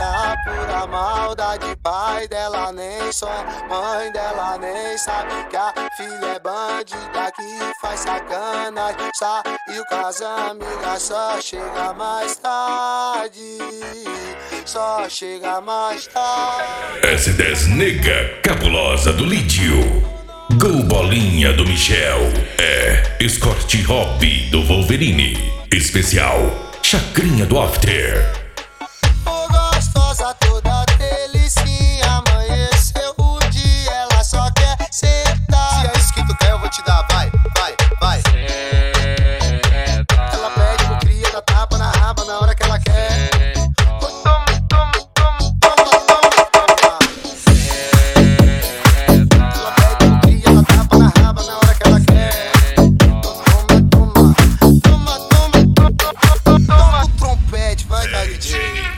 tá pura maldade. Pai dela nem sonha, mãe dela nem sabe que a filha é bandida que faz sacanagem. Saiu com as amigas, só chega mais tarde. Só chega mais tarde. S10 nega cabulosa do Lídio. Gol bolinha do Michel. É Escort Hobby do Wolverine. Especial Chacrinha do After. Ô gostosa toda delicinha, amanheceu o dia, ela só quer sentar. Se é isso que tu quer eu vou te dar, vai, vai, vai. Ela pede pro cria, dá tapa na raba na hora que ela quer. Toma, toma, toma, toma, toma, toma. Ela pede pro cria, dá tapa na raba na hora que ela quer. Toma, toma, toma, toma, toma, toma, toma o trompete, vai dar DJ.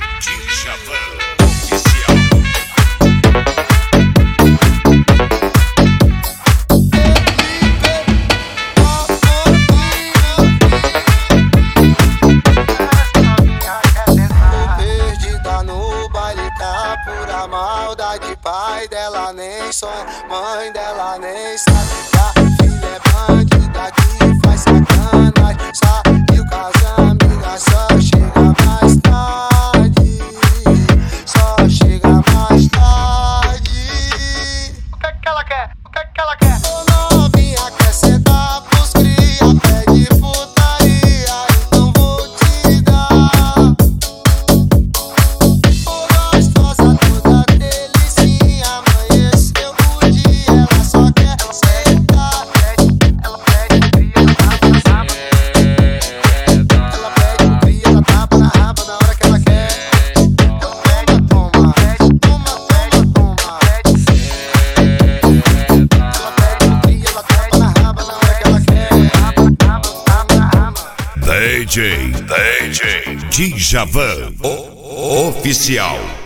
Pura maldade, pai dela nem sonha, mãe dela nem sabe que a filha é bandida que faz sacanagem. Saiu com as amigas, só chega mais tarde. Só chega mais tarde. O que é que ela quer? O que é que ela quer? Ô novinha, quer sentar pros cria, pede putaria, então vou te dar. DJ Djavan, oficial.